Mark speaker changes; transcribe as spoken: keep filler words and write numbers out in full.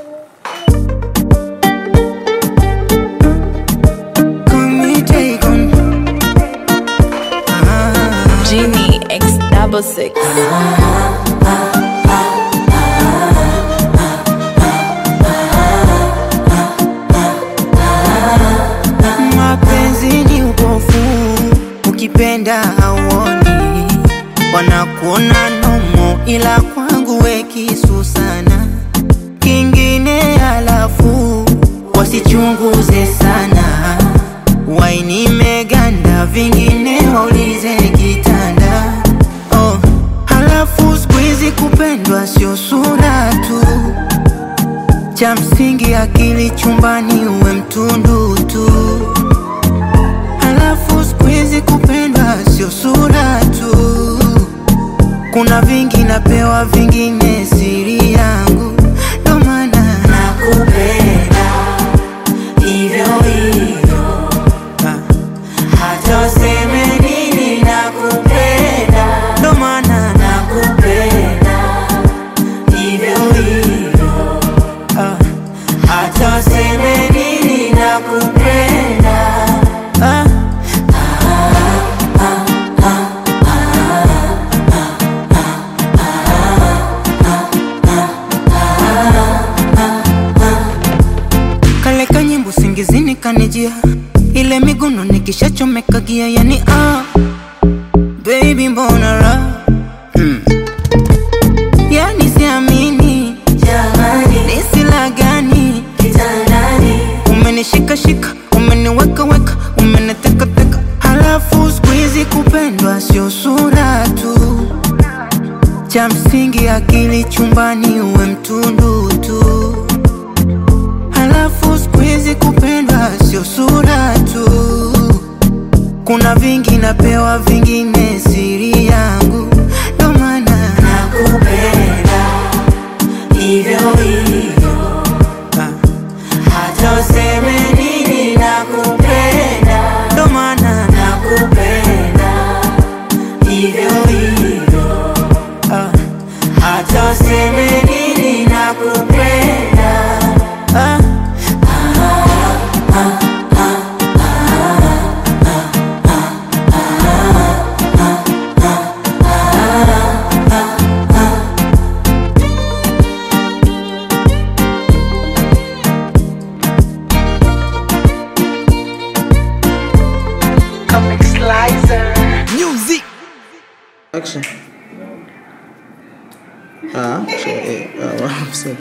Speaker 1: Genie X double six.
Speaker 2: Mapenzi ni upofu, ukipenda hauoni. Wanakuona nomo ila kwangu we kisu sana. Kingine halafu wasichunguze sana. Waini meganda vingine waulize kitanda. Oh, halafu squeezy kupendwa sio sura tu. Cha msingi akili chumbani uwe mtundu tu. Halafu squeezy kupendwa sio sura tu. Kuna vingi napewa vingine siri yangu. Ndo maana nakupenda hivyo hivyo. Hata useme nini nakupenda. Ndo maana nakupenda hivyo hivyo. Hata useme nini nakupenda. Ah. Kale kanyimbo singizini kanijia, ile miguno nikishachomeka gia, yani ah baby mbona raha hmm. Yani siamini jamani, nisila gani kitandani. Umenishika shika, umeniweka weka, umeniteka teka. Halafu squeezy kupendwa sio sura tu. Cha msingi akili chumbani uwe mtundu tu. Halafu squeezy kupendwa sio sura tu. Kuna vingi napewa vingine siri yangu. Ndo maana nakupenda hivyo hivyo. Hata useme nini nakupenda. Ndo maana nakupenda hivyo hivyo. Hata useme nini nakupenda. Ah.
Speaker 3: Music. Action. Ah, uh,